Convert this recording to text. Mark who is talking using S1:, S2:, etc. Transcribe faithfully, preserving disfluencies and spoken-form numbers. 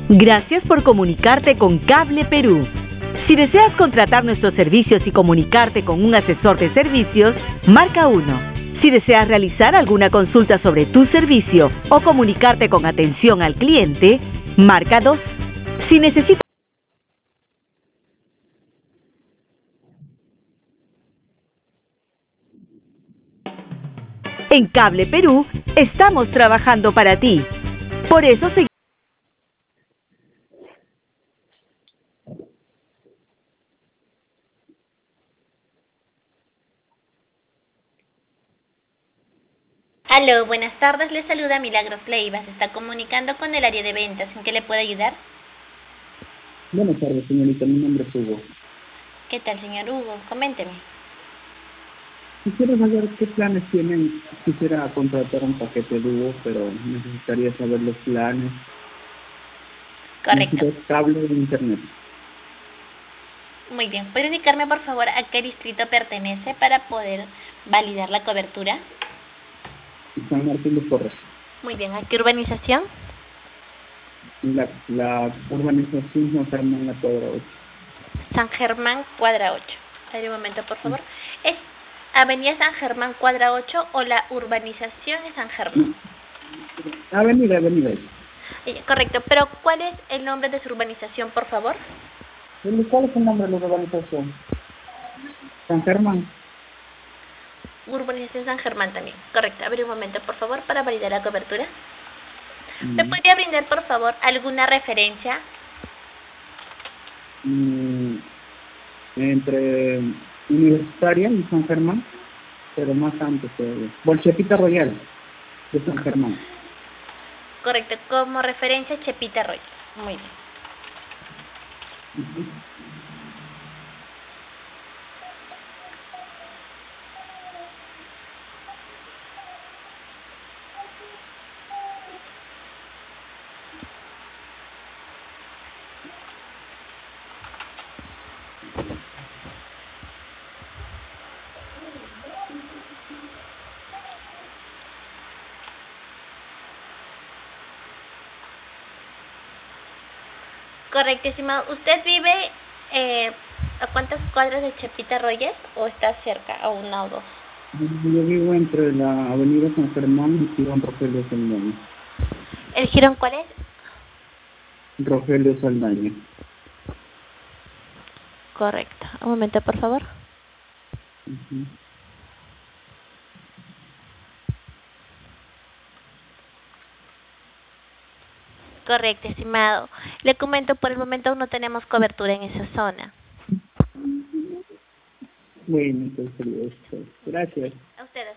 S1: Gracias por comunicarte con Cable Perú. Si deseas contratar nuestros servicios y comunicarte con un asesor de servicios, marca uno. Si deseas realizar alguna consulta sobre tu servicio o comunicarte con atención al cliente, marca dos. Si necesitas En Cable Perú, estamos trabajando para ti. Por eso seguimos.
S2: Aló, buenas tardes, le saluda Milagros Leiva, se está comunicando con el área de ventas, ¿en qué le puedo ayudar?
S3: Buenas tardes, señorita, mi nombre es Hugo.
S2: ¿Qué tal, señor Hugo? Coménteme.
S3: Quisiera saber qué planes tienen. Quisiera contratar un paquete de Hugo, pero necesitaría saber los planes.
S2: Correcto.
S3: Necesito cable de internet.
S2: Muy bien, ¿puede indicarme por favor a qué distrito pertenece para poder validar la cobertura?
S3: San Martín de Porres.
S2: Muy bien, ¿a qué urbanización?
S3: La, la urbanización San Germán, la cuadra ocho.
S2: San Germán, cuadra ocho. A ver un momento, por favor. ¿Es Avenida San Germán, cuadra ocho o la urbanización es San Germán?
S3: Avenida, avenida.
S2: Eh, Correcto, pero ¿cuál es el nombre de su urbanización, por favor?
S3: ¿Cuál es el nombre de la urbanización? San Germán.
S2: Urbanización San Germán también. Correcto, a ver un momento, por favor, para validar la cobertura.
S3: Mm.
S2: ¿Me podría brindar, por favor, alguna referencia?
S3: Mm, entre Universitaria y San Germán, pero más antes todavía. Bolchepita Royal de San Germán.
S2: Correcto, como referencia Chepita Royal. Muy bien.
S3: Uh-huh.
S2: Correcto, estimado. ¿Usted vive eh, a cuántas cuadras de Chepita Royal o está cerca, a una o dos?
S3: Yo vivo entre la avenida San Germán y Girón Rogelio Saldaña.
S2: ¿El jirón cuál es?
S3: Rogelio Saldaña.
S2: Correcto. Un momento, por favor.
S3: Uh-huh.
S2: Correcto, estimado. Le comento, por el momento aún no tenemos cobertura en esa zona.
S3: Bueno, entonces sería esto. Gracias.
S2: A ustedes.